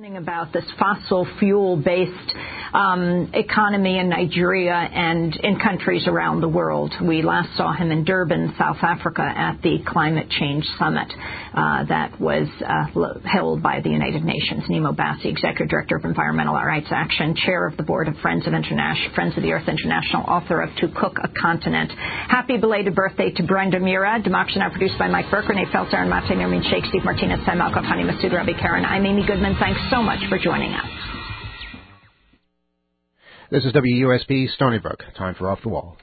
About this fossil fuel-based economy in Nigeria and in countries around the world. We last saw him in Durban, South Africa, at the Climate Change Summit that was held by the United Nations. Nimo Bassi, Executive Director of Environmental Rights Action, Chair of the Board of Friends of the Earth International, author of To Cook a Continent. Happy belated birthday to Brenda Mira. Democracy Now! Produced by Mike Burke, Renee Feltzer, and Mate Nermin Sheikh, Steve Martinez, Sam Alcoff, Hani Masood, Ravi Karen. I'm Amy Goodman. Thanks so much for joining us. This is WUSB Stony Brook. Time for Off the Wall.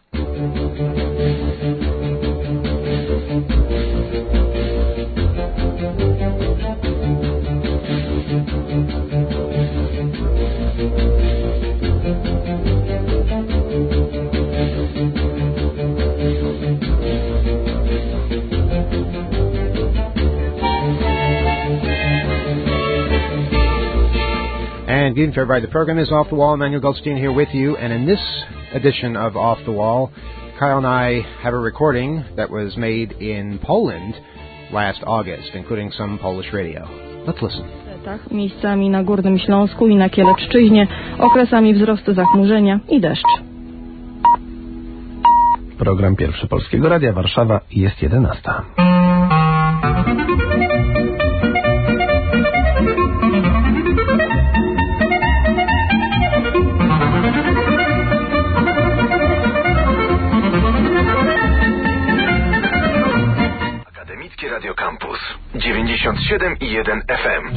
And good evening to everybody. The program is Off the Wall. Emmanuel Goldstein here with you. And in this edition of Off the Wall, Kyle and I have a recording that was made in Poland last August, including some Polish radio. Let's listen. Miejscami na Górnym Śląsku i na Kielecczyźnie, okresami wzrostu zachmurzenia i deszcz. Program Pierwszy Polskiego Radia Warszawa, jest 11. Radio Campus 97,1 FM.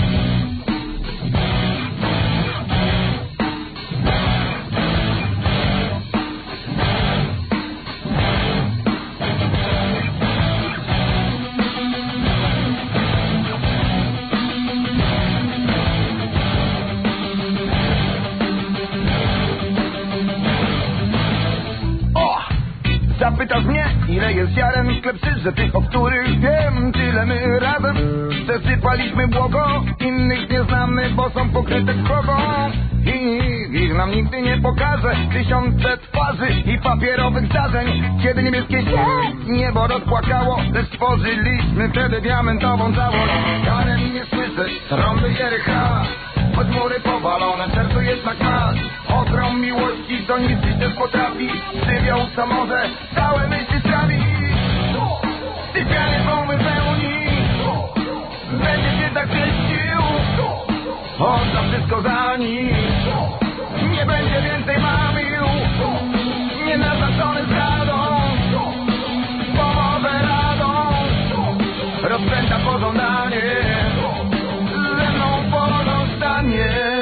Zapytasz mnie, ile jest ziaren w klepsydrze tych, o których wiem, tyle my razem przesypaliśmy błogo, innych nie znamy, bo są pokryte krwogą i ich nam nigdy nie pokaże. Tysiące twarzy i papierowych zdarzeń, kiedy niebieskie się niebo rozpłakało, lecz stworzyliśmy wtedy diamentową całość. Karen nie słyszę, trąby Jericha, choć mury powalone, sercu jednak masz ogrom miłości, to niszczyć też potrafi. Żywioł co może całe myśli sprawi. Sypianie są wypełni, będzie się tak pieścił, oddam wszystko za nich. Nie będzie więcej mamił, nie naznaczony zdradą, pomoże radą, rozpęta pożądanie, ze mną pozostanie.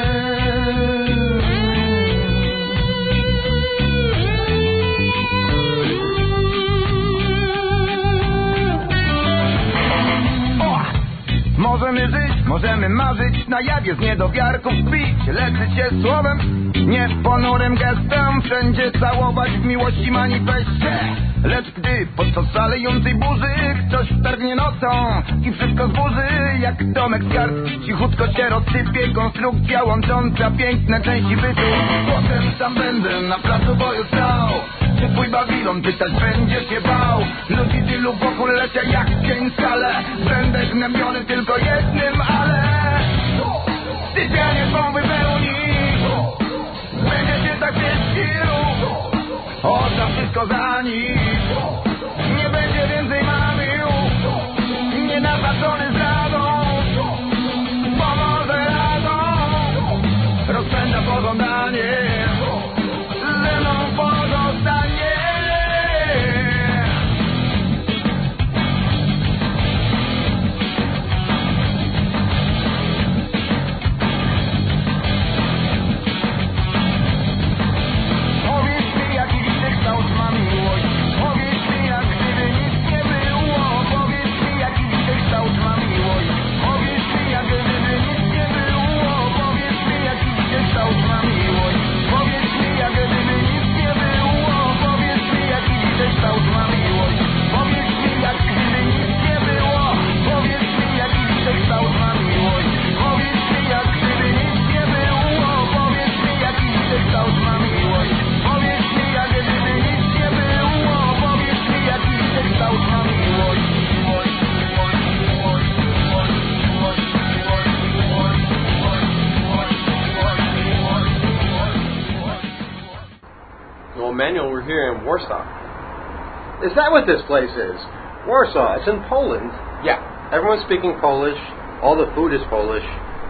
Możemy żyć, możemy marzyć, na jawie z niedowiarków pić, leczyć się słowem, nie ponurym gestem, wszędzie całować w miłości manifestie. Lecz gdy podczas szalejącej burzy ktoś wtargnie nocą i wszystko zburzy, jak domek z kart, cichutko się rozsypie konstrukcja łącząca piękne części bytu. Potem sam będę na placu boju stał, czy twój Babilon pytać będziesz się bał. Ludzi tylu wokół lecia jak cień skale, będę gnębiony tylko jednym, ale sypianie swą wypełni, będzie się tak pieścił, oddam wszystko za nich. Nie będzie więcej mamił, nie naznaczony zdradą, pomoże radą, rozpędza pożądanie, ze mną pozostanie. Emmanuel, we're here in Warsaw. Is that what this place is? Warsaw. It's in Poland. Yeah. Everyone's speaking Polish. All the food is Polish.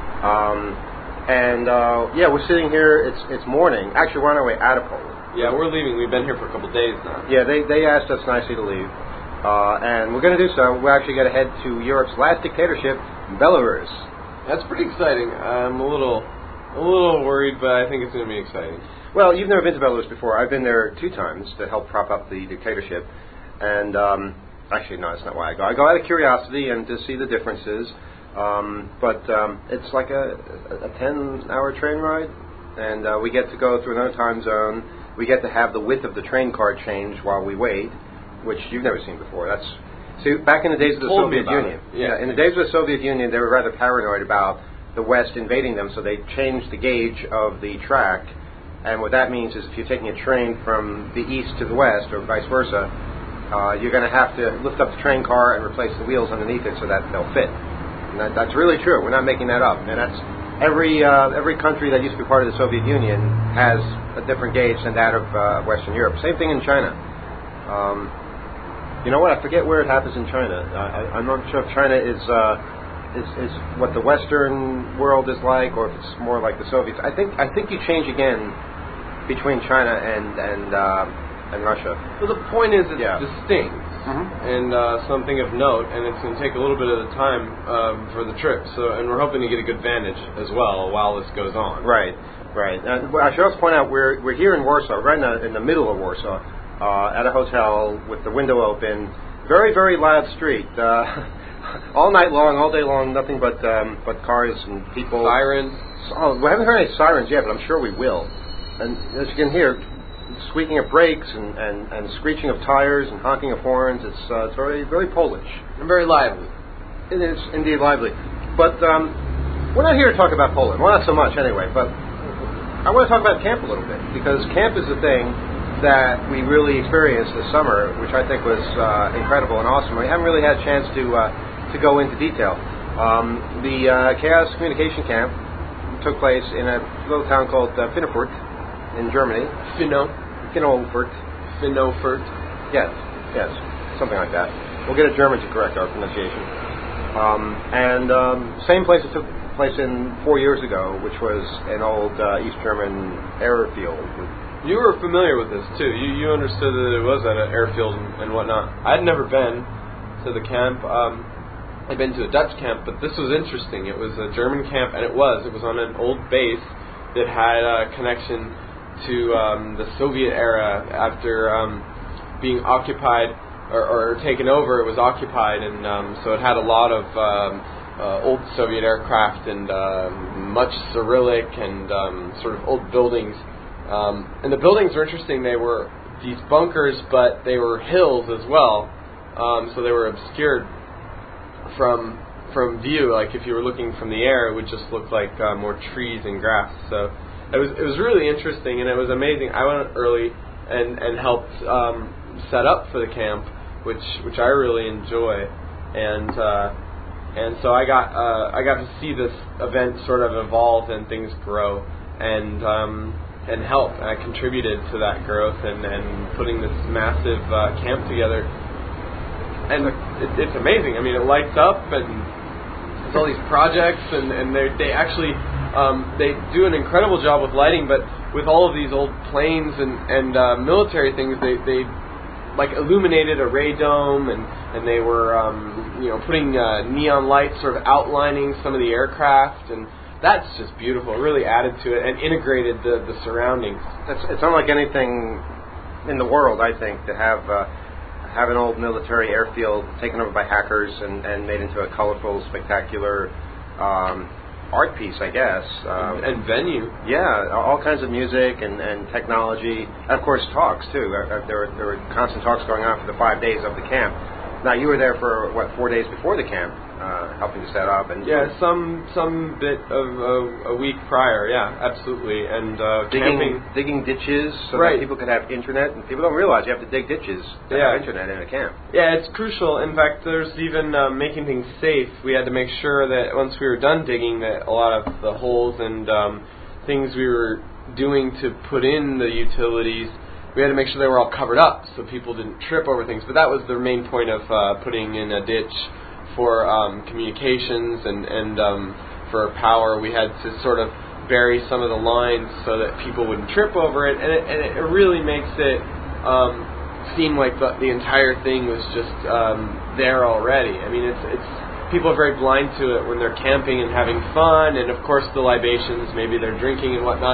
We're sitting here. It's morning. Actually, we're on our way out of Poland. Yeah, we're leaving. We've been here for a couple of days now. Yeah, they asked us nicely to leave. And we're going to do so. We're actually going to head to Europe's last dictatorship, Belarus. That's pretty exciting. I'm a little worried, but I think it's going to be exciting. Well, you've never been to Belarus before. I've been there 2 times to help prop up the dictatorship. And actually, no, that's not why I go. I go out of curiosity and to see the differences. But it's like a 10-hour train ride. And we get to go through another time zone. We get to have the width of the train car change while we wait, which you've never seen before. Back in the days of the Soviet Union. Yeah, in the days of the Soviet Union, they were rather paranoid about the West invading them, so they changed the gauge of the track. And what that means is if you're taking a train from the east to the west, or vice versa, you're going to have to lift up the train car and replace the wheels underneath it so that they'll fit. And that's really true. We're not making that up. And that's every country that used to be part of the Soviet Union has a different gauge than that of Western Europe. Same thing in China. You know what? I forget where it happens in China. I'm not sure if China is what the Western world is like, or if it's more like the Soviets. I think you change again between China and Russia. Well, the point is it's distinct and something of note, and it's going to take a little bit of the time for the trip. So, and we're hoping to get a good vantage as well while this goes on. Right. I should also point out we're here in Warsaw, right in the middle of Warsaw, at a hotel with the window open. Very, very loud street. All night long, all day long, nothing but cars and people. Sirens. Oh, we haven't heard any sirens yet, but I'm sure we will. And as you can hear, squeaking of brakes and screeching of tires and honking of horns. It's very, very Polish. And very lively. It is indeed lively. But we're not here to talk about Poland. Well, not so much anyway. But I want to talk about camp a little bit, because camp is the thing that we really experienced this summer, which I think was incredible and awesome. We haven't really had a chance to go into detail. The Chaos Communication Camp took place in a little town called Finnefurt in Germany. Finnefurt. Yes, something like that. We'll get a German to correct our pronunciation. Same place it took place in 4 years ago, which was an old East German airfield. You were familiar with this too. You understood that it was at an airfield and whatnot. I'd never been to the camp. I'd been to a Dutch camp, but this was interesting. It was a German camp, and it was on an old base that had a connection to the Soviet era. After being occupied or taken over, it was occupied, and so it had a lot of old Soviet aircraft and much Cyrillic and sort of old buildings. And the buildings were interesting. They were these bunkers, but they were hills as well, so they were obscured from view. Like if you were looking from the air, it would just look like more trees and grass. So it was really interesting, and it was amazing. I went early and helped set up for the camp, which I really enjoy, and so I got to see this event sort of evolve and things grow and help. And I contributed to that growth and putting this massive camp together. And it's amazing. I mean, it lights up, and there's all these projects, and they actually they do an incredible job with lighting. But with all of these old planes and military things, they like illuminated a ray dome, and they were putting neon lights sort of outlining some of the aircraft, and that's just beautiful. It really added to it and integrated the surroundings. It's unlike anything in the world, I think, to have an old military airfield taken over by hackers and made into a colorful, spectacular art piece, I guess. And venue. Yeah, all kinds of music and technology. And of course, talks, too. There were constant talks going on for the 5 days of the camp. Now, you were there for, 4 days before the camp, helping to set up? And some bit of a week prior, yeah, absolutely. And digging ditches so right. that people could have internet. And people don't realize you have to dig ditches to have internet in a camp. Yeah, it's crucial. In fact, there's even making things safe. We had to make sure that once we were done digging, that a lot of the holes and things we were doing to put in the utilities we had to make sure they were all covered up so people didn't trip over things. But that was the main point of putting in a ditch for communications and for power. We had to sort of bury some of the lines so that people wouldn't trip over it, and it really makes it seem like the entire thing was just there already. I mean, it's people are very blind to it when they're camping and having fun, and of course the libations, maybe they're drinking and whatnot.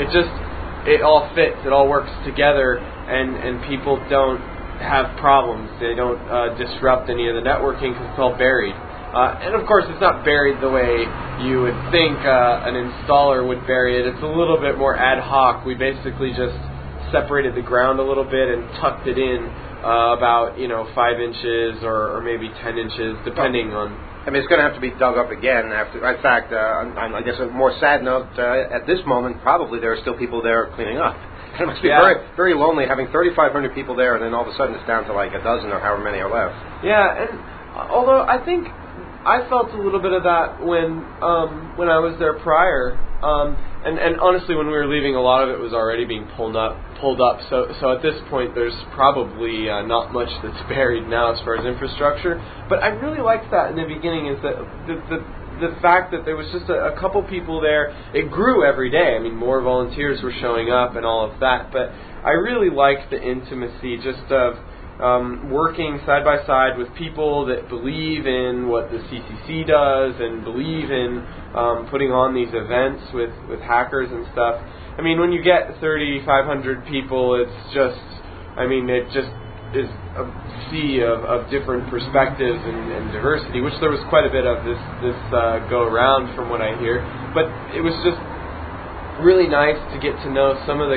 It all fits, it all works together, and people don't have problems. They don't disrupt any of the networking because it's all buried. And of course, it's not buried the way you would think an installer would bury it. It's a little bit more ad hoc. We basically just separated the ground a little bit and tucked it in about 5 inches or maybe 10 inches, depending on. I mean, it's going to have to be dug up again after. In fact, I guess a more sad note. At this moment, probably there are still people there cleaning up. It must be very, very lonely having 3,500 people there, and then all of a sudden it's down to like a dozen or however many are left. Yeah, and although I think I felt a little bit of that when I was there prior, and honestly, when we were leaving, a lot of it was already being pulled up. So at this point, there's probably not much that's buried now as far as infrastructure. But I really liked that in the beginning, is that the fact that there was just a couple people there. It grew every day. I mean, more volunteers were showing up and all of that. But I really liked the intimacy just of working side by side with people that believe in what the CCC does and believe in putting on these events with hackers and stuff. I mean, when you get 3,500 people, it's just, it just is a sea of different perspectives and diversity, which there was quite a bit of this go around from what I hear. But it was just really nice to get to know some of the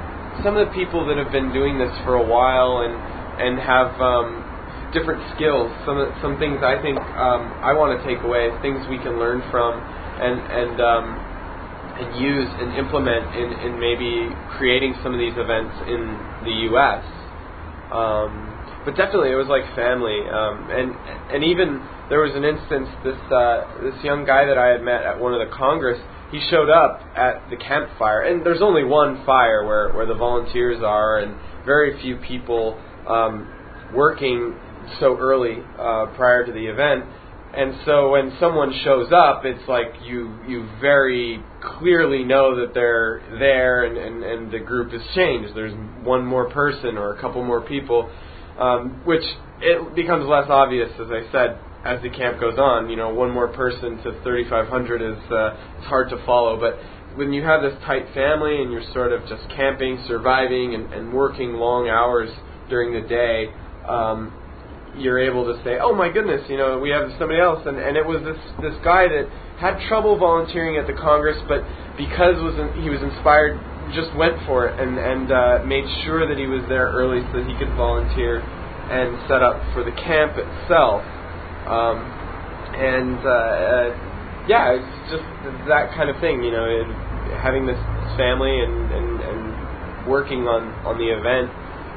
people that have been doing this for a while and have different skills. Some things I think I want to take away, things we can learn from and use and implement in maybe creating some of these events in the U.S. But definitely it was like family. And even there was an instance, this young guy that I had met at one of the Congress, he showed up at the campfire, and there's only one fire where the volunteers are, and very few people working so early prior to the event. And so when someone shows up, it's like you very clearly know that they're there, and the group has changed. There's one more person or a couple more people, which it becomes less obvious, as I said, as the camp goes on. One more person to 3,500 is it's hard to follow. But when you have this tight family and you're sort of just camping, surviving, and working long hours during the day, you're able to say, oh my goodness, we have somebody else. And it was this guy that had trouble volunteering at the Congress, but because he was inspired, just went for it and made sure that he was there early so that he could volunteer and set up for the camp itself. It's just that kind of thing, having this family and working on the event.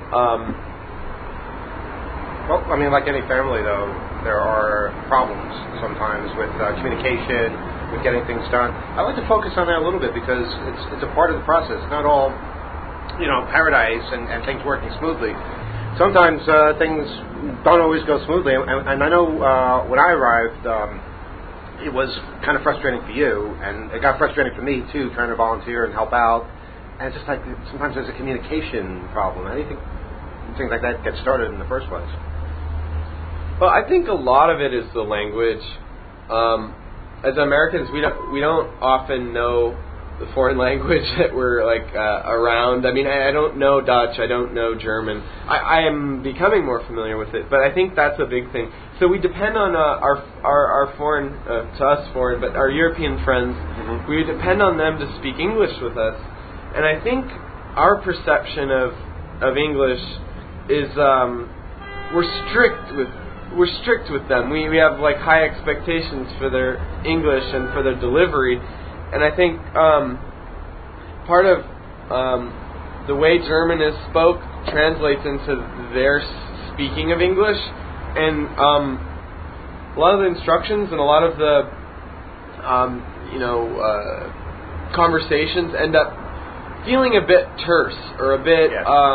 Well, like any family, though, there are problems sometimes with communication, with getting things done. I like to focus on that a little bit because it's a part of the process. Not all, paradise and things working smoothly. Sometimes things don't always go smoothly. And I know when I arrived, it was kind of frustrating for you, and it got frustrating for me, too, trying to volunteer and help out. And it's just like sometimes there's a communication problem. Things like that get started in the first place. Well, I think a lot of it is the language. As Americans, we don't often know the foreign language that we're around. I don't know Dutch. I don't know German. I am becoming more familiar with it, but I think that's a big thing. So we depend on our foreign, to us foreign, but our European friends. Mm-hmm. We depend on them to speak English with us, and I think our perception of English is we're strict with them. We have high expectations for their English and for their delivery, and I think part of the way German is spoke translates into their speaking of English, and a lot of the instructions and a lot of the conversations end up feeling a bit terse or a bit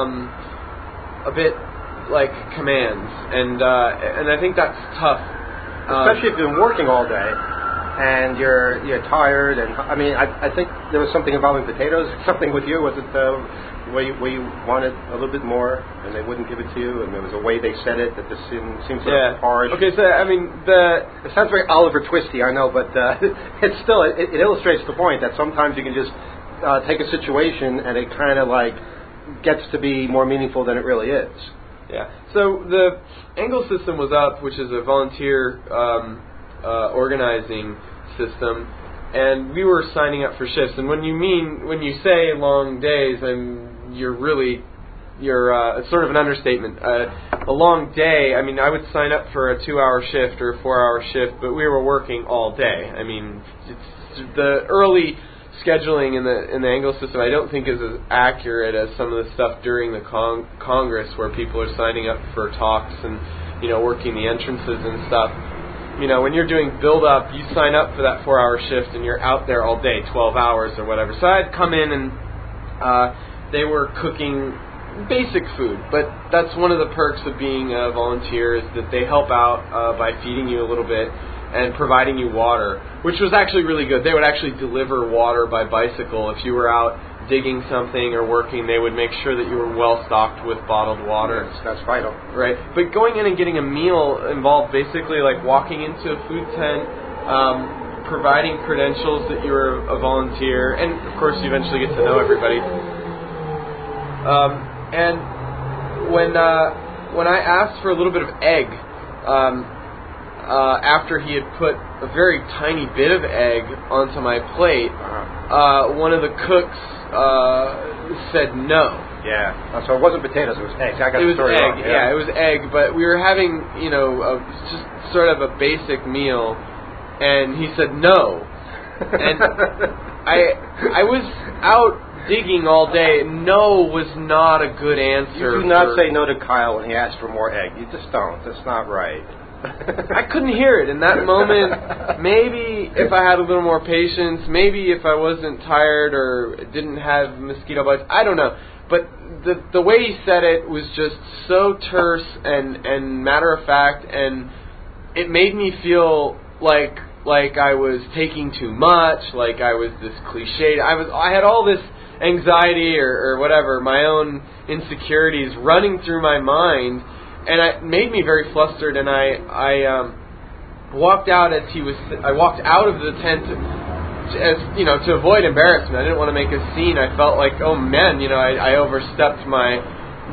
like commands, and I think that's tough, especially if you've been working all day and you're tired. And I mean, I think there was something involving potatoes. Something with you, was it where you wanted a little bit more and they wouldn't give it to you, and there was a way they said it that this seems sort of harsh. Okay, so I mean, it sounds very Oliver Twisty, I know, but it's still it illustrates the point that sometimes you can just take a situation and it kind of like gets to be more meaningful than it really is. Yeah. So the Angle system was up, which is a volunteer organizing system, and we were signing up for shifts. And when you say long days, it's sort of an understatement. A long day, I mean, I would sign up for a 2-hour shift or a 4-hour shift, but we were working all day. I mean, it's the early scheduling in the Angle system I don't think is as accurate as some of the stuff during the Congress where people are signing up for talks and working the entrances and stuff. When you're doing build up, you sign up for that 4-hour shift and you're out there all day, 12 hours or whatever. So I'd come in and they were cooking basic food, but that's one of the perks of being a volunteer is that they help out by feeding you a little bit and providing you water, which was actually really good. They would actually deliver water by bicycle. If you were out digging something or working, they would make sure that you were well stocked with bottled water. Yes, that's vital. Right. But going in and getting a meal involved basically like walking into a food tent, providing credentials that you were a volunteer, and of course you eventually get to know everybody. And when I asked for a little bit of egg, after he had put a very tiny bit of egg onto my plate, one of the cooks said no. Yeah. So it wasn't potatoes; it was eggs. It was egg. Yeah, it was egg. But we were having, just sort of a basic meal, and he said no. And I was out digging all day. No was not a good answer. You do not say no to Kyle when he asks for more egg. You just don't. That's not right. I couldn't hear it in that moment. Maybe if I had a little more patience, maybe if I wasn't tired or didn't have mosquito bites, I don't know. But the way he said it was just so terse and matter of fact, and it made me feel like I was taking too much, like I was this cliched. I had all this anxiety or whatever, my own insecurities running through my mind. And it made me very flustered, and I walked out I walked out of the tent to avoid embarrassment. I didn't want to make a scene. I felt like, oh man, I overstepped my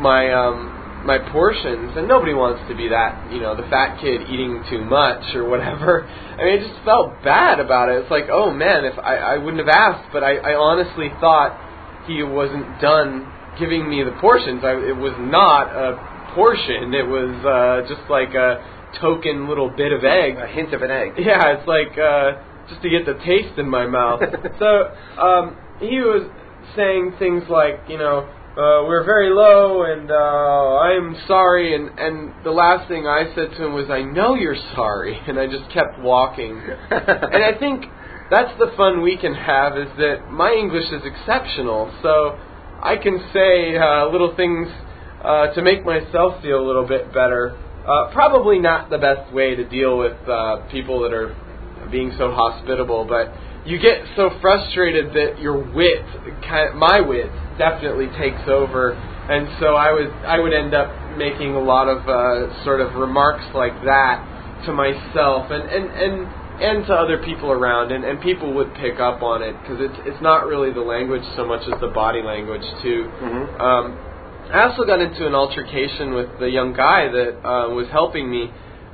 portions, and nobody wants to be that, the fat kid eating too much or whatever. I mean, I just felt bad about it. It's like, oh man, if I wouldn't have asked, but I honestly thought he wasn't done giving me the portions. It was not a portion. It was just like a token little bit of egg. A hint of an egg. Yeah, it's like just to get the taste in my mouth. So he was saying things like, we're very low and I'm sorry, and the last thing I said to him was, I know you're sorry, and I just kept walking. And I think that's the fun we can have, is that my English is exceptional, so I can say little things to make myself feel a little bit better. Probably not the best way to deal with people that are being so hospitable, but you get so frustrated that your wit, my wit, definitely takes over, and so I would end up making a lot of sort of remarks like that to myself and to other people around, and people would pick up on it, because it's not really the language so much as the body language too. Mm-hmm. I also got into an altercation with the young guy that was helping me.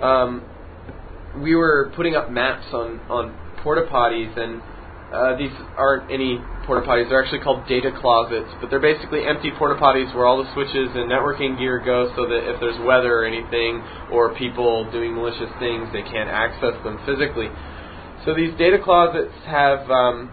We were putting up maps on porta potties, and these aren't any porta potties. They're actually called data closets, but they're basically empty porta potties where all the switches and networking gear go, so that if there's weather or anything, or people doing malicious things, they can't access them physically. So these data closets have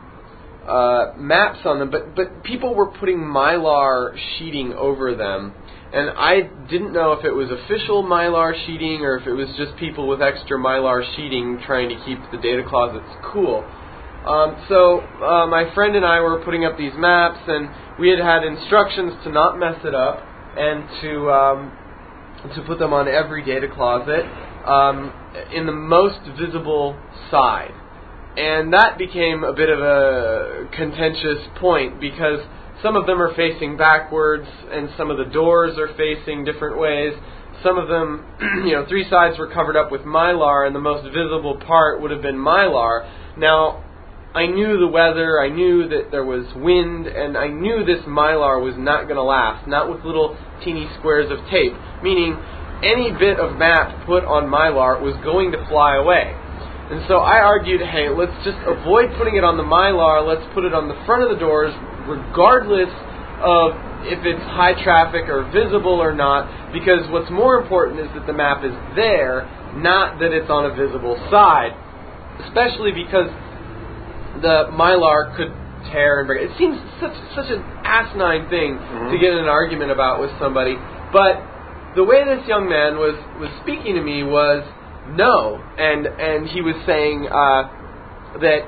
maps on them, but people were putting Mylar sheeting over them, and I didn't know if it was official Mylar sheeting or if it was just people with extra Mylar sheeting trying to keep the data closets cool. So my friend and I were putting up these maps, and we had instructions to not mess it up and to put them on every data closet in the most visible side. And that became a bit of a contentious point because some of them are facing backwards and some of the doors are facing different ways. Some of them, 3 sides were covered up with Mylar, and the most visible part would have been Mylar. Now, I knew the weather, I knew that there was wind, and I knew this Mylar was not going to last, not with little teeny squares of tape, meaning any bit of map put on Mylar was going to fly away. And so I argued, hey, let's just avoid putting it on the Mylar, let's put it on the front of the doors, regardless of if it's high traffic or visible or not, because what's more important is that the map is there, not that it's on a visible side, especially because the Mylar could tear and break. It seems such an asinine thing to get in an argument about with somebody, but the way this young man was speaking to me was no, and he was saying that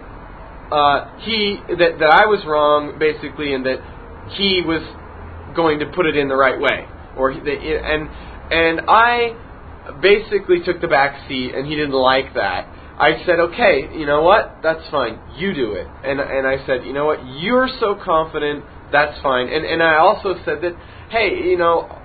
I was wrong basically, and that he was going to put it in the right way, and I basically took the back seat, and he didn't like that. I said, okay, you know what? That's fine. You do it. And I said, you know what? You're so confident. That's fine. And I also said that, hey,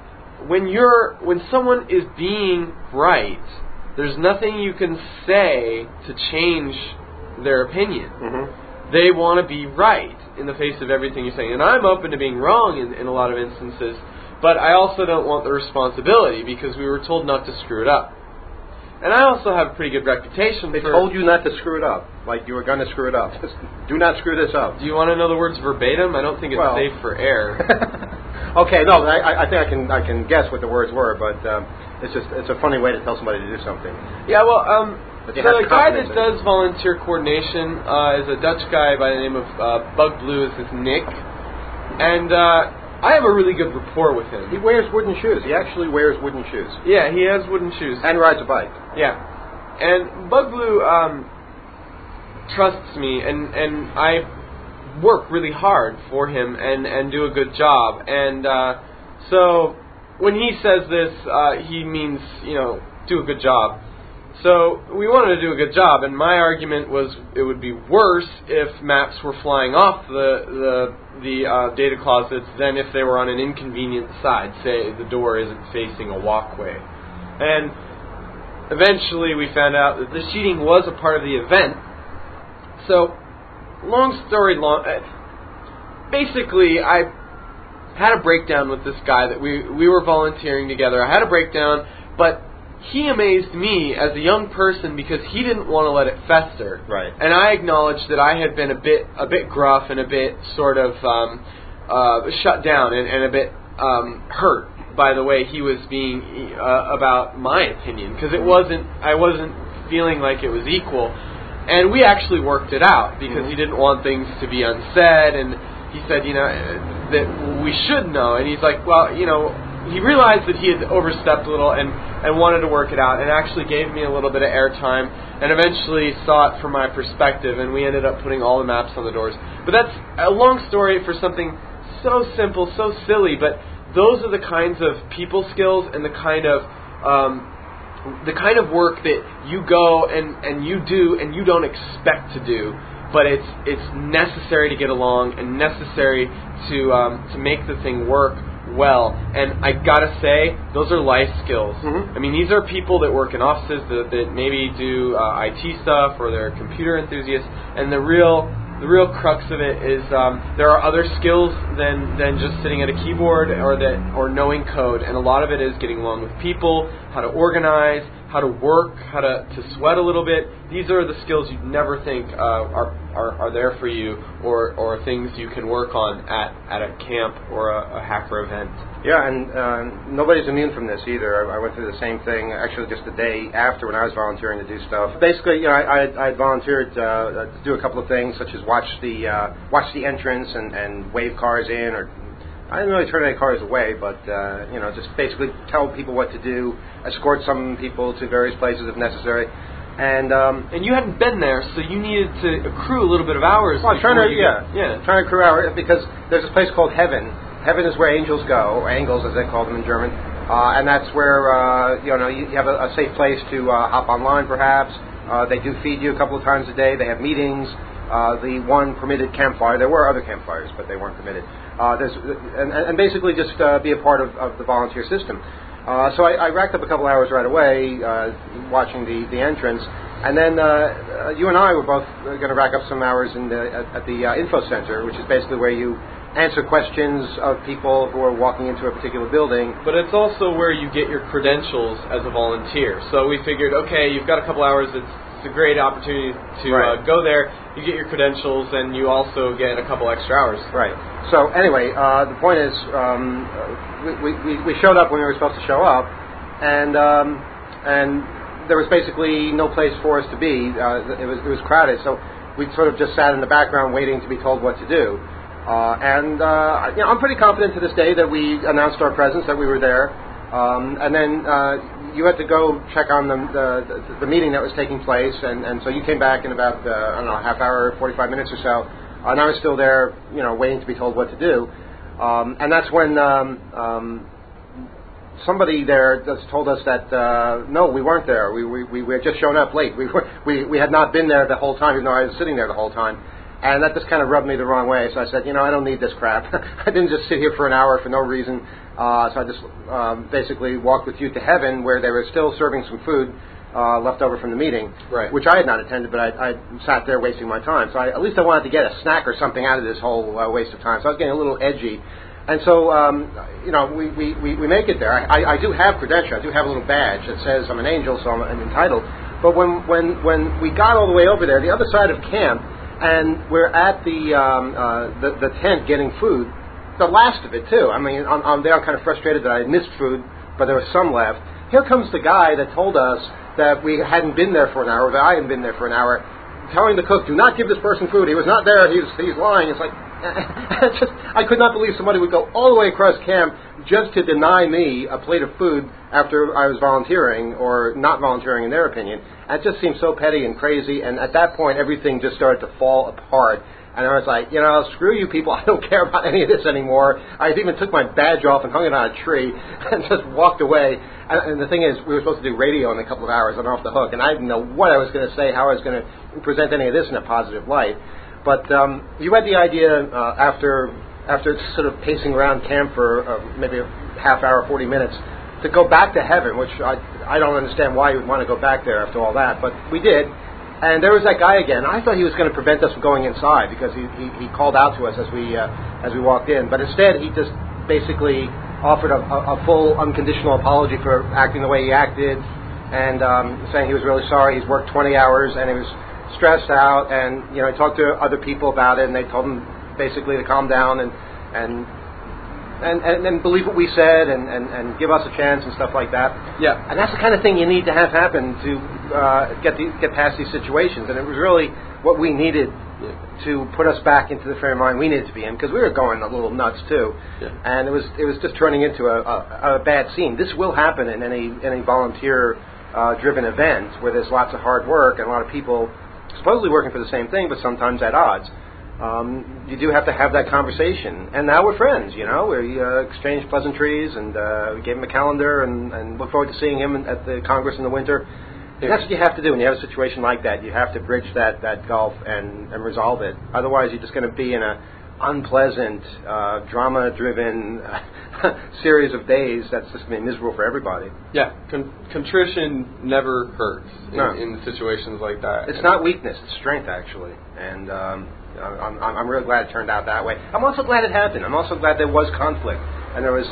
when someone is being right, there's nothing you can say to change their opinion. They want to be right in the face of everything you're saying. And I'm open to being wrong in a lot of instances, but I also don't want the responsibility because we were told not to screw it up. And I also have a pretty good reputation. They told you not to screw it up, like you were going to screw it up. Do not screw this up. Do you want to know the words verbatim? I don't think it's safe for air. Okay, no, I think I can guess what the words were, but it's a funny way to tell somebody to do something. Yeah, well, so the guy that does volunteer coordination is a Dutch guy by the name of Bug Blue. Is his Nick, and I have a really good rapport with him. He wears wooden shoes. He actually wears wooden shoes. Yeah, he has wooden shoes. And rides a bike. Yeah. And Bug Blue trusts me, and I work really hard for him and do a good job. And so when he says this, he means, do a good job. So we wanted to do a good job, and my argument was it would be worse if maps were flying off the data closets than if they were on an inconvenient side, say the door isn't facing a walkway. And eventually we found out that the cheating was a part of the event. So, long story long, basically I had a breakdown with this guy that we were volunteering together. I had a breakdown, but he amazed me as a young person because he didn't want to let it fester. Right. And I acknowledged that I had been a bit gruff and a bit sort of shut down and a bit hurt by the way he was being about my opinion, because I wasn't feeling like it was equal. And we actually worked it out because he didn't want things to be unsaid, and he said, that we should know. And he's like, well, he realized that he had overstepped a little and wanted to work it out, and actually gave me a little bit of airtime and eventually saw it from my perspective, and we ended up putting all the maps on the doors. But that's a long story for something so simple, so silly, but those are the kinds of people skills and the kind of work that you go and you do and you don't expect to do, but it's necessary to get along and necessary to make the thing work well. And I gotta say, those are life skills. I mean, these are people that work in offices that maybe do IT stuff, or they're computer enthusiasts, and the real crux of it is there are other skills than just sitting at a keyboard or knowing code, and a lot of it is getting along with people, how to organize, how to work, how to sweat a little bit. These are the skills you'd never think are there for you, or things you can work on at a camp or a hacker event. Yeah, and nobody's immune from this either. I went through the same thing, actually just the day after when I was volunteering to do stuff. Basically, I volunteered to do a couple of things, such as watch the entrance and wave cars in, or I didn't really turn any cars away, but just basically tell people what to do, escort some people to various places if necessary. And you hadn't been there, so you needed to accrue a little bit of hours. Well, trying to accrue hours because there's this place called Heaven. Heaven is where angels go, or angels as they call them in German, and that's where you have a safe place to hop online, perhaps. They do feed you a couple of times a day. They have meetings. The one permitted campfire. There were other campfires, but they weren't permitted. And basically just be a part of the volunteer system. So I racked up a couple hours right away watching the entrance, and then you and I were both going to rack up some hours at the info center, which is basically where you answer questions of people who are walking into a particular building. But it's also where you get your credentials as a volunteer. So we figured, okay, you've got a couple hours. It's a great opportunity to go there. You get your credentials, and you also get a couple extra hours. Right. So anyway, the point is, we showed up when we were supposed to show up, and there was basically no place for us to be. It was crowded, so we sort of just sat in the background waiting to be told what to do. I'm pretty confident to this day that we announced our presence, that we were there. And then you had to go check on the meeting that was taking place, and so you came back in about a half hour, 45 minutes or so, and I was still there, waiting to be told what to do. And that's when somebody there just told us that no, we weren't there. We had just shown up late. We had not been there the whole time, even though I was sitting there the whole time. And that just kind of rubbed me the wrong way. So I said, I don't need this crap. I didn't just sit here for an hour for no reason. So I just basically walked with you to Heaven, where they were still serving some food left over from the meeting, which I had not attended, but I sat there wasting my time. So at least I wanted to get a snack or something out of this whole waste of time. So I was getting a little edgy. And so, we make it there. I do have credentials. I do have a little badge that says I'm an angel, so I'm entitled. But when we got all the way over there, the other side of camp, and we're at the tent getting food, the last of it too. I mean, I'm there kind of frustrated that I missed food, but there was some left. Here comes the guy that told us that we hadn't been there for an hour, that I hadn't been there for an hour, telling the cook, do not give this person food. He was not there. He's lying. It's like, I could not believe somebody would go all the way across camp just to deny me a plate of food after I was volunteering, or not volunteering in their opinion. And it just seemed so petty and crazy, and at that point everything just started to fall apart. And I was like, screw you people, I don't care about any of this anymore. I even took my badge off and hung it on a tree and just walked away. And the thing is, we were supposed to do radio in a couple of hours. I'm off the hook, and I didn't know what I was going to say, how I was going to present any of this in a positive light. But you had the idea after sort of pacing around camp for maybe a half hour, 40 minutes, to go back to Heaven, which I don't understand why you would want to go back there after all that, but we did. And there was that guy again. I thought he was going to prevent us from going inside because he called out to us as we walked in. But instead, he just basically offered a full unconditional apology for acting the way he acted, and saying he was really sorry. He's worked 20 hours and he was stressed out. And he talked to other people about it, and they told him basically to calm down and believe what we said and give us a chance and stuff like that. Yeah. And that's the kind of thing you need to have happen to get past these situations. And it was really what we needed to put us back into the frame of mind we needed to be in, because we were going a little nuts too. Yeah. And it was just turning into a bad scene. This will happen in any volunteer driven event where there's lots of hard work and a lot of people supposedly working for the same thing, but sometimes at odds. You do have to have that conversation. And now we're friends, We exchanged pleasantries, and we gave him a calendar and look forward to seeing him at the Congress in the winter. And that's what you have to do when you have a situation like that. You have to bridge that gulf and resolve it. Otherwise, you're just going to be in an unpleasant, drama-driven series of days that's just going to be miserable for everybody. Yeah, contrition never hurts in situations like that. It's not weakness, it's strength, actually. And I'm really glad it turned out that way. I'm also glad it happened. I'm also glad there was conflict and there was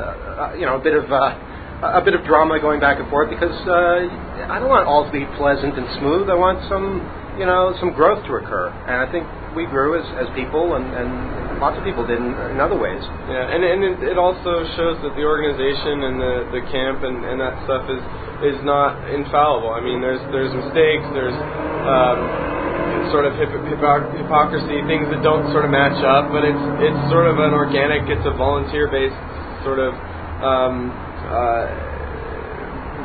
a bit of drama going back and forth, because I don't want all to be pleasant and smooth. I want some growth to occur, and I think we grew as people, and lots of people did in other ways. Yeah, and it also shows that the organization and the camp and that stuff is not infallible. I mean, there's mistakes, there's sort of hypocrisy, things that don't sort of match up, but it's sort of an organic, it's a volunteer-based sort of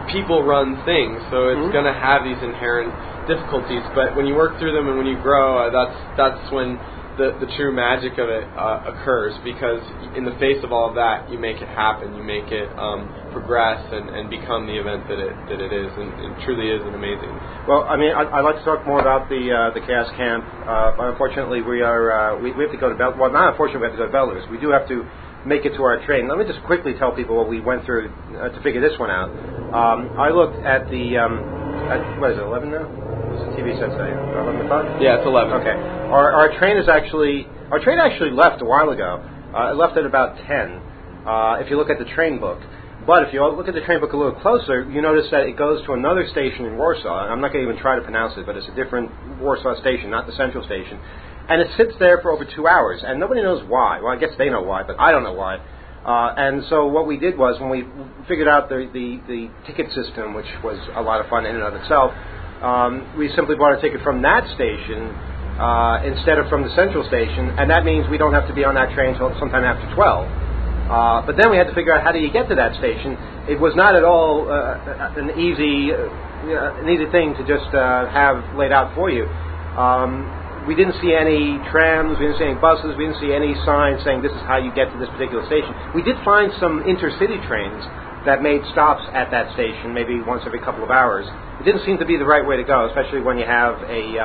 people-run thing, so it's going to have these inherent difficulties. But when you work through them and when you grow, that's when the true magic of it occurs, because in the face of all of that, you make it happen, you make it progress and become the event that it is, and it truly is an amazing. Well, I mean, I'd like to talk more about the Chaos Camp, but unfortunately we have to go to Well, not unfortunately, we have to go to Belarus. We do have to make it to our train. Let me just quickly tell people what we went through to figure this one out. I looked at what is it, 11 now? What's the TV set say? 11 o'clock? Yeah, it's 11. Okay. Our train actually left a while ago. It left at about 10, if you look at the train book. But if you look at the train book a little closer, you notice that it goes to another station in Warsaw. I'm not going to even try to pronounce it, but it's a different Warsaw station, not the central station. And it sits there for over 2 hours, and nobody knows why. Well, I guess they know why, but I don't know why. And so what we did was, when we figured out the ticket system, which was a lot of fun in and of itself, we simply bought a ticket from that station instead of from the central station, and that means we don't have to be on that train until sometime after 12. But then we had to figure out, how do you get to that station? It was not at all an easy thing to just have laid out for you. We didn't see any trams, we didn't see any buses, we didn't see any signs saying this is how you get to this particular station. We did find some intercity trains that made stops at that station, maybe once every couple of hours. It didn't seem to be the right way to go, especially when you have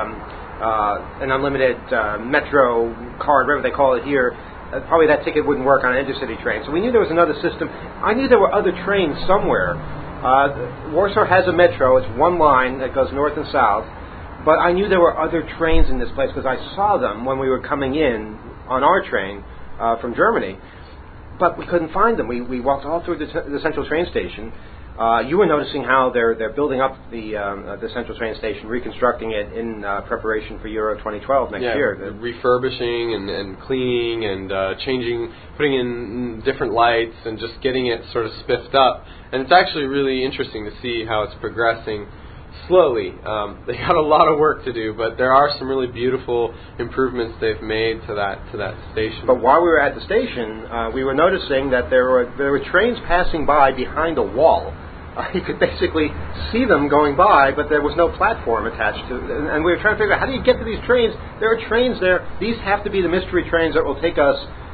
an unlimited metro card, whatever they call it here. Probably that ticket wouldn't work on an intercity train. So we knew there was another system. I knew there were other trains somewhere. Warsaw has a metro. It's one line that goes north and south. But I knew there were other trains in this place because I saw them when we were coming in on our train from Germany. But we couldn't find them. We walked all through the central train station. You were noticing how they're building up the central train station, reconstructing it in preparation for Euro 2012 next year. Refurbishing and cleaning and changing, putting in different lights and just getting it sort of spiffed up. And it's actually really interesting to see how it's progressing slowly. They got a lot of work to do, but there are some really beautiful improvements they've made to that station. But while we were at the station, we were noticing that there were trains passing by behind a wall. You could basically see them going by, but there was no platform attached to it. And we were trying to figure out, how do you get to these trains? There are trains there. These have to be the mystery trains that will take us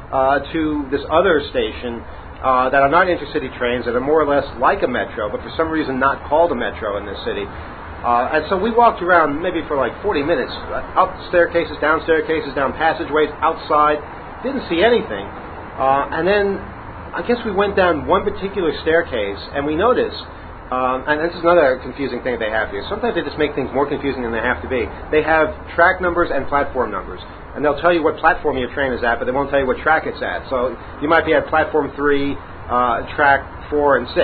to this other station that are not intercity trains, that are more or less like a metro, but for some reason not called a metro in this city. And so we walked around maybe for like 40 minutes, up staircases, down passageways, outside. Didn't see anything. And then I guess we went down one particular staircase, and we noticed, and this is another confusing thing that they have here. Sometimes they just make things more confusing than they have to be. They have track numbers and platform numbers. And they'll tell you what platform your train is at, but they won't tell you what track it's at. So you might be at platform 3, track 4 and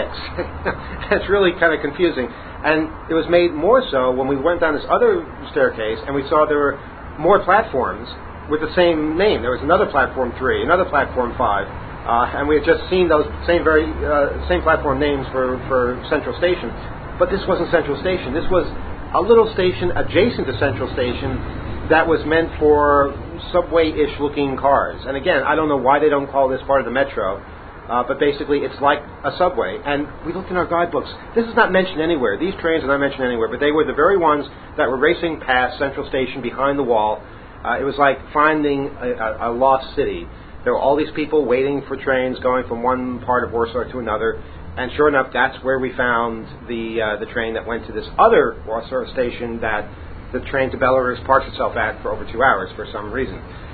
6. It's really kind of confusing. And it was made more so when we went down this other staircase and we saw there were more platforms with the same name. There was another platform 3, another platform 5. And we had just seen those same platform names for Central Station. But this wasn't Central Station. This was a little station adjacent to Central Station that was meant for subway-ish looking cars. And again, I don't know why they don't call this part of the metro, but basically it's like a subway. And we looked in our guidebooks. This is not mentioned anywhere. These trains are not mentioned anywhere, but they were the very ones that were racing past Central Station behind the wall. It was like finding a lost city. There were all these people waiting for trains going from one part of Warsaw to another. And sure enough, that's where we found the train that went to this other Warsaw station that the train to Belarus parks itself at for over 2 hours for some reason.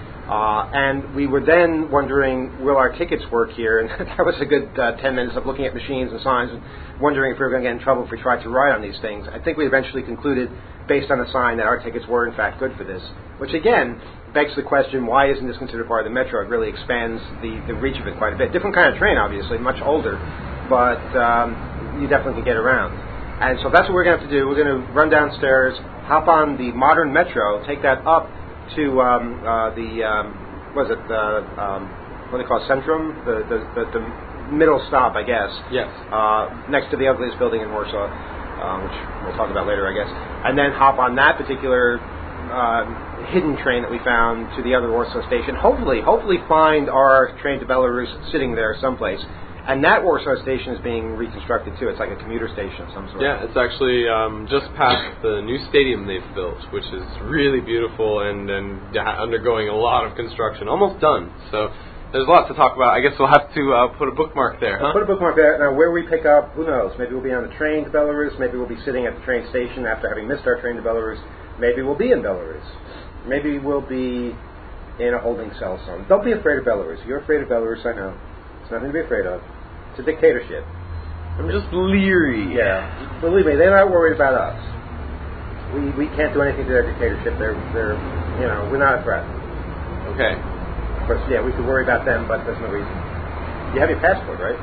And we were then wondering, will our tickets work here? And that was a good 10 minutes of looking at machines and signs and wondering if we were going to get in trouble if we tried to ride on these things. I think we eventually concluded, based on the sign, that our tickets were in fact good for this. Which again begs the question, why isn't this considered part of the metro? It really expands the reach of it quite a bit. Different kind of train, obviously, much older, but you definitely can get around. And so that's what we're going to have to do. We're going to run downstairs, hop on the modern metro, take that up to what do they call it, Centrum, the middle stop, I guess. Yes. Next to the ugliest building in Warsaw, which we'll talk about later, I guess. And then hop on that particular hidden train that we found to the other Warsaw station. Hopefully find our train to Belarus sitting there someplace. And that Warsaw station is being reconstructed too. It's like a commuter station of some sort. Yeah, it's actually just past the new stadium they've built, which is really beautiful and undergoing a lot of construction. Almost done. So there's a lot to talk about. I guess we'll have to put a bookmark there, huh? Put a bookmark there. Now, where we pick up, who knows? Maybe we'll be on the train to Belarus. Maybe we'll be sitting at the train station after having missed our train to Belarus. Maybe we'll be in Belarus. Maybe we'll be in a holding cell somewhere. Don't be afraid of Belarus. You're afraid of Belarus, I know. It's nothing to be afraid of. It's a dictatorship. I'm just leery. Yeah. Believe me, they're not worried about us. We can't do anything to their dictatorship. They're we're not a threat. Okay. Of course, yeah, we could worry about them, but there's no reason. You have your passport, right?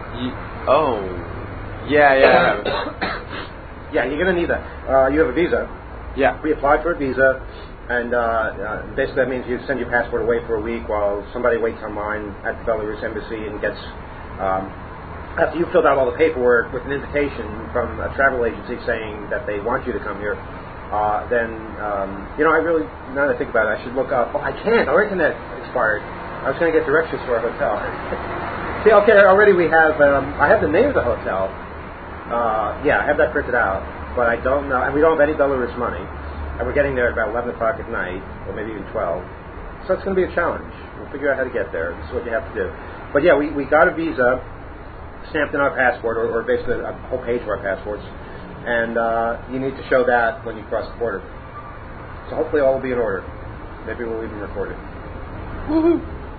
Yeah, I have it. Yeah, you're going to need that. You have a visa. Yeah. We applied for a visa, and basically that means you send your passport away for a week while somebody waits online at the Belarus embassy and gets, after you filled out all the paperwork with an invitation from a travel agency saying that they want you to come here, then, I really, now that I think about it, I should look up. Oh, I can't. Our internet expired. I was going to get directions for our hotel. See, okay, already we have, I have the name of the hotel. I have that printed out, but I don't know, and we don't have any Belarus money, and we're getting there at about 11 o'clock at night, or maybe even 12, so it's going to be a challenge. We'll figure out how to get there. This is what you have to do. But yeah, we got a visa stamped in our passport, or basically a whole page of our passports, and you need to show that when you cross the border. So hopefully all will be in order. Maybe we'll even record it. Woohoo!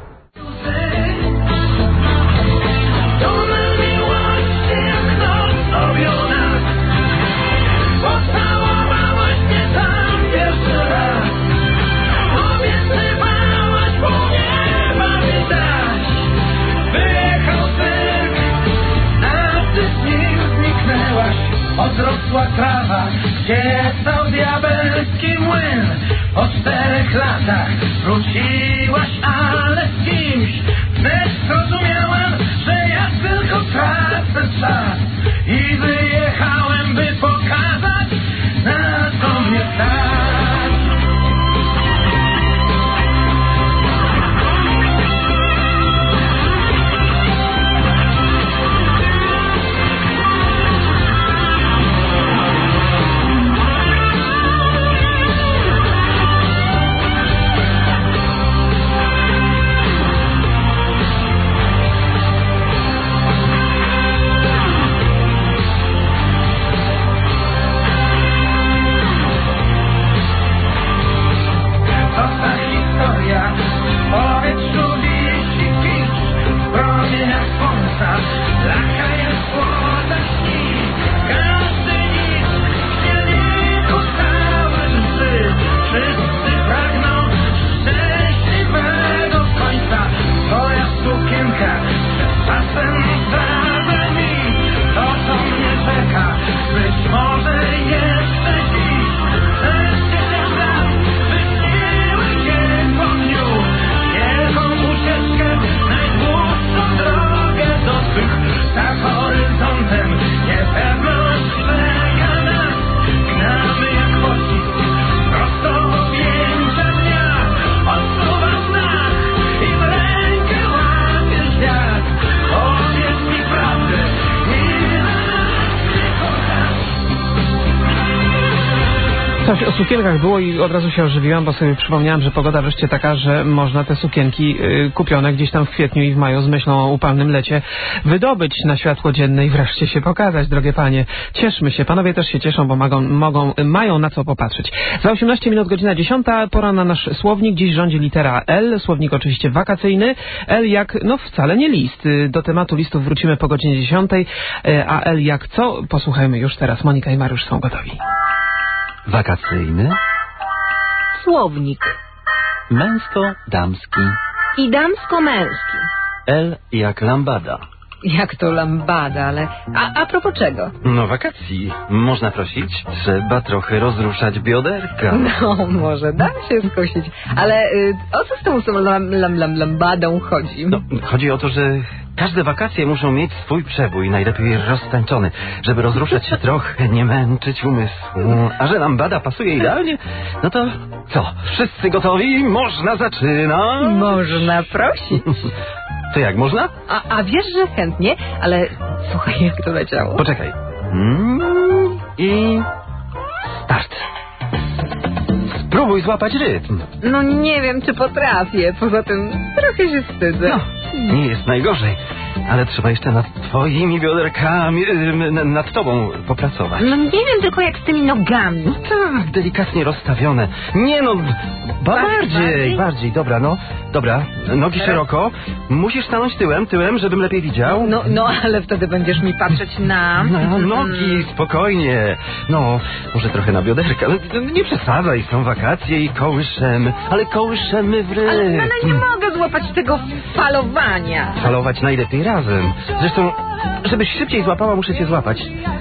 Odrosła trawa, gdzie stał diabelski młyn. Po 4 latach wróciłaś, ale z kimś. Wnet zrozumiałem, że ja tylko tracę czas. I wyjechałem, by pokazać, na co mnie stać. Coś o sukienkach było i od razu się ożywiłam, bo sobie przypomniałam, że pogoda wreszcie taka, że można te sukienki kupione gdzieś tam w kwietniu i w maju z myślą o upalnym lecie wydobyć na światło dzienne i wreszcie się pokazać, drogie panie. Cieszmy się, panowie też się cieszą, bo mają na co popatrzeć. Za 18 minut godzina 10, pora na nasz słownik. Dziś rządzi litera L, słownik oczywiście wakacyjny. L jak, wcale nie list. Do tematu listów wrócimy po godzinie 10, a L jak co? Posłuchajmy już teraz. Monika i Mariusz są gotowi. Wakacyjny. Słownik. Męsko-damski. I damsko-męski. L jak lambada. Jak to lambada, ale... A propos czego? No wakacji. Można prosić? Trzeba trochę rozruszać bioderka. No, może da się skosić. Ale o co z tą lambadą chodzi? No, chodzi o to, że Każde wakacje muszą mieć swój przebój, najlepiej roztańczony, żeby rozruszać się trochę, nie męczyć umysłu. A że lambada pasuje idealnie, no to co? Wszyscy gotowi? Można zaczynać? Można prosić. To jak, można? A wiesz, że chętnie, ale słuchaj, jak to leciało. Poczekaj. I start. Spróbuj złapać rytm. No nie wiem, czy potrafię. Poza tym trochę się wstydzę. No, nie jest najgorzej. Ale trzeba jeszcze nad twoimi bioderkami, nad tobą popracować. No nie wiem tylko jak z tymi nogami. Tak, delikatnie rozstawione. Nie no, bardziej. Dobra, no. Dobra, nogi szeroko. Musisz stanąć tyłem, żebym lepiej widział. No, ale wtedy będziesz mi patrzeć na... No, nogi, spokojnie. No, może trochę na bioderka. Nie przesadzaj, są wakacje i kołyszemy. Ale kołyszemy w rytm. Ale nie mogę złapać tego falowania. Falować najlepiej razem. Zresztą, żebyś szybciej złapała, muszę cię złapać.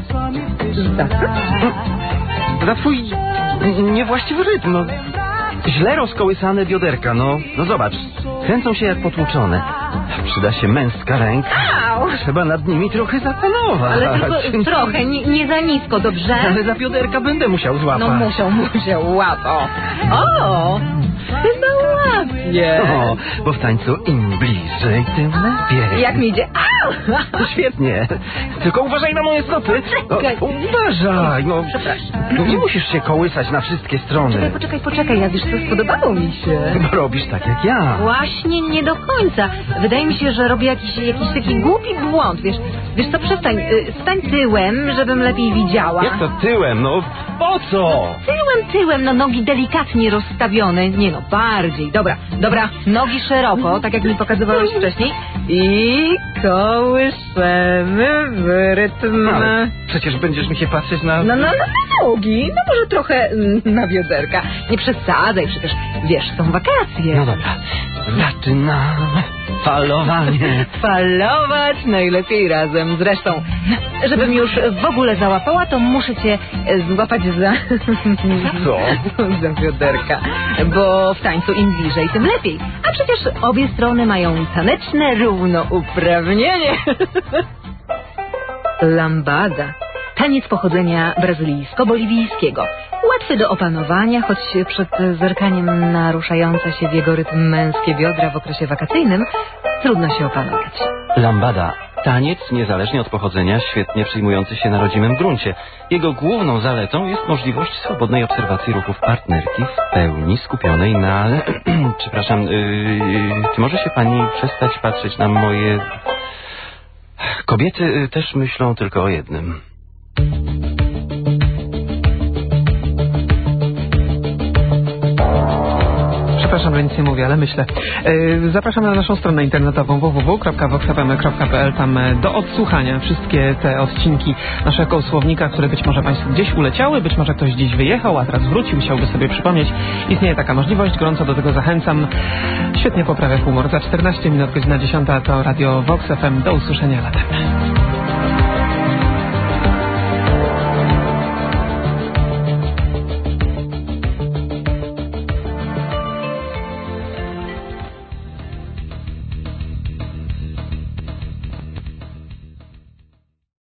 Za twój niewłaściwy rytm, no. Źle rozkołysane bioderka, no zobacz. Kręcą się jak potłuczone. Przyda się męska ręka. Au! Trzeba nad nimi trochę zapanować. Ale tylko trochę, nie za nisko, dobrze? Ale za bioderka będę musiał złapać. No musiał, łapo. O! Chyba łapię. O, bo w tańcu im bliżej, tym lepiej. Jak mi idzie? Au! Świetnie. Tylko uważaj na moje stopy. Uważaj, no. Przepraszam. Nie musisz się kołysać na wszystkie strony. Poczekaj, ja wiesz co, spodobało mi się. Bo robisz tak jak ja. Właśnie nie do końca. Wydaje mi się, że robię jakiś taki głupi błąd, wiesz co, przestań, stań tyłem, żebym lepiej widziała. Jak to tyłem, no po co? Tyłem, no nogi delikatnie rozstawione, nie no, bardziej, dobra, nogi szeroko, tak jak mi pokazywałeś wcześniej i kołyszemy w rytm. Ale przecież będziesz mi się patrzeć na... No nogi, no może trochę na bioderka. Nie przesadzaj, przecież wiesz, są wakacje. No dobra, zaczynamy falowanie. Falować najlepiej razem. Zresztą, żebym już w ogóle załapała, to muszę cię złapać za... Co? Za bioderka. Bo w tańcu im bliżej, tym lepiej. A przecież obie strony mają taneczne równouprawnienie. Lambada. Taniec pochodzenia brazylijsko-boliwijskiego. Łatwy do opanowania, choć przed zerkaniem na ruszające się w jego rytm męskie biodra w okresie wakacyjnym trudno się opanować. Lambada. Taniec, niezależnie od pochodzenia, świetnie przyjmujący się na rodzimym gruncie. Jego główną zaletą jest możliwość swobodnej obserwacji ruchów partnerki w pełni skupionej na... Przepraszam, czy może się pani przestać patrzeć na moje... Kobiety też myślą tylko o jednym. Przepraszam, że nic nie mówię, ale myślę. Zapraszam na naszą stronę internetową www.voxfm.pl. Tam do odsłuchania wszystkie te odcinki naszego słownika, które być może Państwu gdzieś uleciały, być może ktoś gdzieś wyjechał, a teraz wrócił, chciałby sobie przypomnieć. Istnieje taka możliwość, gorąco do tego zachęcam. Świetnie poprawia humor. Za 14 minut, godzina 10 to Radio Vox FM. Do usłyszenia latem.